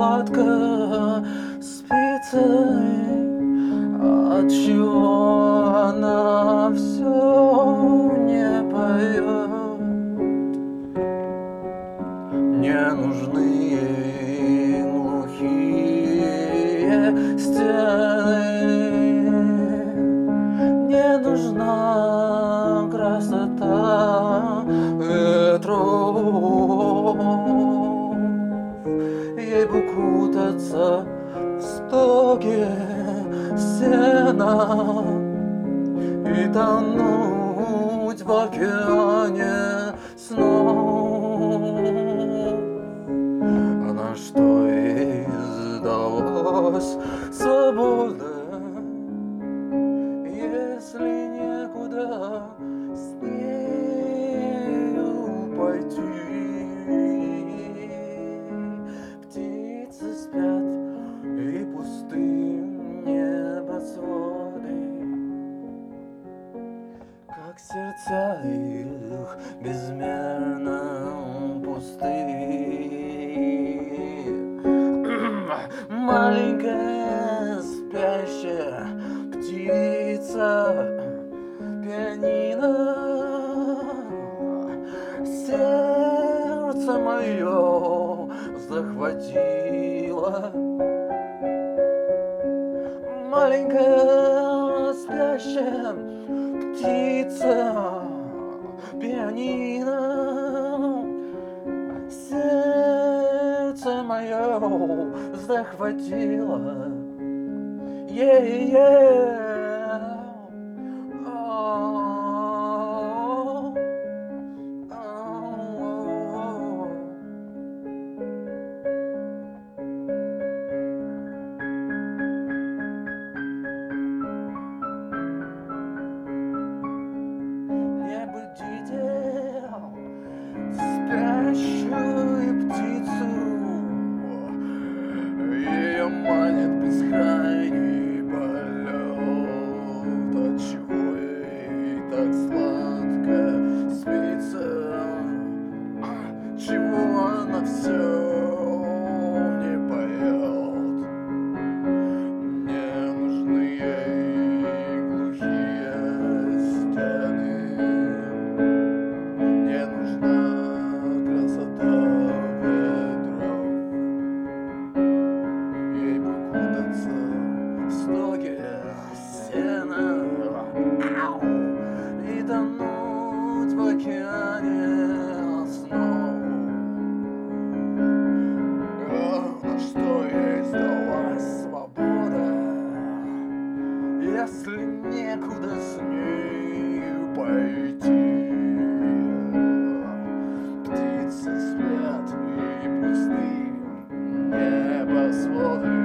сладко спится, отчего она все не поет. Не нужны ей глухие стены, не нужна красота ветров. Ей бы кутаться в стоге сена и тонуть в океане снов. А на что ей сдалась свобода, если некуда с нею пойти? Птицы спят и пусты небосводы, как сердца их безмерно пусты. Маленькая спящая птица, пианино, сердце мое захватило. Маленькая спящая птица, пианино, сердце мое захватило. Не будите спящую птицу, ее манит бескрайний полет. Отчего ей так сладко спится, чего она все не поет? Не нужны ей глухие стены, не нужна красота ветров. Ей бы кутаться в стоге сена и тонуть в океане снов. На что ей сдалась свобода, если некуда с нею пойти? Птицы спят и пусты небосводы,